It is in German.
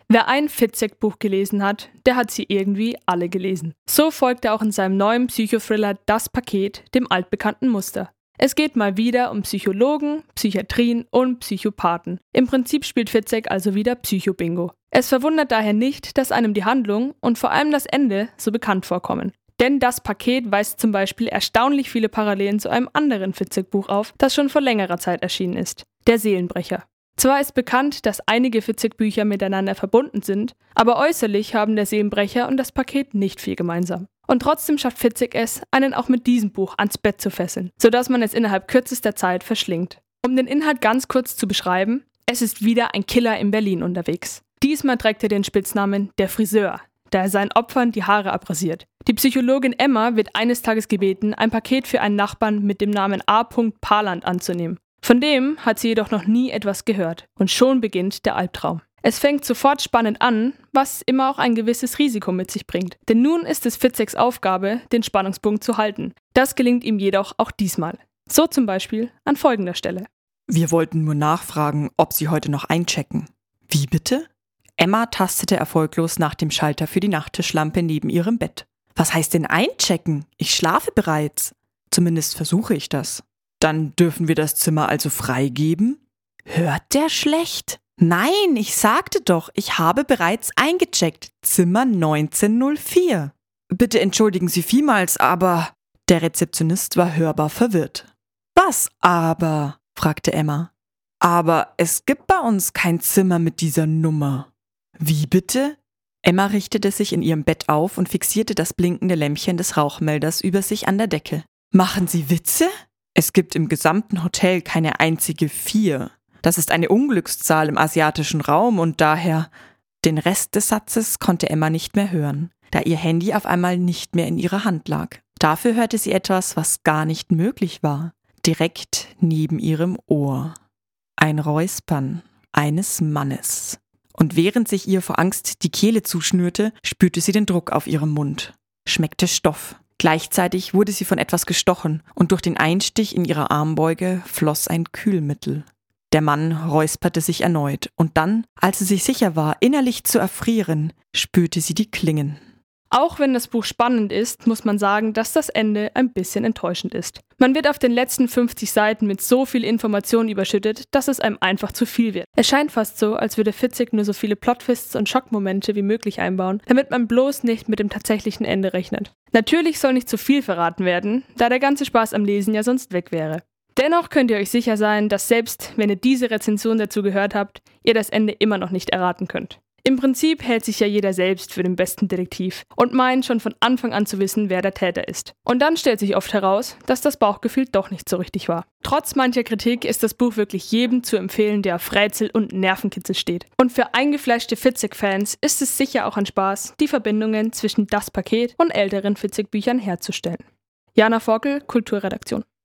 Wer ein Fitzek-Buch gelesen hat, der hat sie irgendwie alle gelesen. So folgt er auch in seinem neuen Psychothriller Das Paket dem altbekannten Muster. Es geht mal wieder um Psychologen, Psychiatrien und Psychopathen. Im Prinzip spielt Fitzek also wieder Psycho-Bingo. Es verwundert daher nicht, dass einem die Handlung und vor allem das Ende so bekannt vorkommen. Denn Das Paket weist zum Beispiel erstaunlich viele Parallelen zu einem anderen Fitzek-Buch auf, das schon vor längerer Zeit erschienen ist: Der Seelenbrecher. Zwar ist bekannt, dass einige Fitzek-Bücher miteinander verbunden sind, aber äußerlich haben Der Seelenbrecher und Das Paket nicht viel gemeinsam. Und trotzdem schafft Fitzek es, einen auch mit diesem Buch ans Bett zu fesseln, sodass man es innerhalb kürzester Zeit verschlingt. Um den Inhalt ganz kurz zu beschreiben: Es ist wieder ein Killer in Berlin unterwegs. Diesmal trägt er den Spitznamen Der Friseur, da er seinen Opfern die Haare abrasiert. Die Psychologin Emma wird eines Tages gebeten, ein Paket für einen Nachbarn mit dem Namen A. Paland anzunehmen. Von dem hat sie jedoch noch nie etwas gehört. Und schon beginnt der Albtraum. Es fängt sofort spannend an, was immer auch ein gewisses Risiko mit sich bringt. Denn nun ist es Fitzeks Aufgabe, den Spannungsbogen zu halten. Das gelingt ihm jedoch auch diesmal. So zum Beispiel an folgender Stelle. Wir wollten nur nachfragen, ob Sie heute noch einchecken. Wie bitte? Emma tastete erfolglos nach dem Schalter für die Nachttischlampe neben ihrem Bett. Was heißt denn einchecken? Ich schlafe bereits. Zumindest versuche ich das. Dann dürfen wir das Zimmer also freigeben? Hört der schlecht? Nein, ich sagte doch, ich habe bereits eingecheckt. Zimmer 1904. Bitte entschuldigen Sie vielmals, aber... Der Rezeptionist war hörbar verwirrt. Was aber? Fragte Emma. Aber es gibt bei uns kein Zimmer mit dieser Nummer. Wie bitte? Emma richtete sich in ihrem Bett auf und fixierte das blinkende Lämpchen des Rauchmelders über sich an der Decke. Machen Sie Witze? Es gibt im gesamten Hotel keine einzige 4. Das ist eine Unglückszahl im asiatischen Raum und daher... Den Rest des Satzes konnte Emma nicht mehr hören, da ihr Handy auf einmal nicht mehr in ihrer Hand lag. Dafür hörte sie etwas, was gar nicht möglich war. Direkt neben ihrem Ohr. Ein Räuspern eines Mannes. Und während sich ihr vor Angst die Kehle zuschnürte, spürte sie den Druck auf ihrem Mund. Schmeckte Stoff. Gleichzeitig wurde sie von etwas gestochen und durch den Einstich in ihrer Armbeuge floss ein Kühlmittel. Der Mann räusperte sich erneut und dann, als sie sich sicher war, innerlich zu erfrieren, spürte sie die Klingen. Auch wenn das Buch spannend ist, muss man sagen, dass das Ende ein bisschen enttäuschend ist. Man wird auf den letzten 50 Seiten mit so viel Information überschüttet, dass es einem einfach zu viel wird. Es scheint fast so, als würde Fitzek nur so viele Plottwists und Schockmomente wie möglich einbauen, damit man bloß nicht mit dem tatsächlichen Ende rechnet. Natürlich soll nicht zu viel verraten werden, da der ganze Spaß am Lesen ja sonst weg wäre. Dennoch könnt ihr euch sicher sein, dass selbst wenn ihr diese Rezension dazu gehört habt, ihr das Ende immer noch nicht erraten könnt. Im Prinzip hält sich ja jeder selbst für den besten Detektiv und meint schon von Anfang an zu wissen, wer der Täter ist. Und dann stellt sich oft heraus, dass das Bauchgefühl doch nicht so richtig war. Trotz mancher Kritik ist das Buch wirklich jedem zu empfehlen, der auf Rätsel und Nervenkitzel steht. Und für eingefleischte Fitzek-Fans ist es sicher auch ein Spaß, die Verbindungen zwischen Das Paket und älteren Fitzek-Büchern herzustellen. Jana Forkel, Kulturredaktion.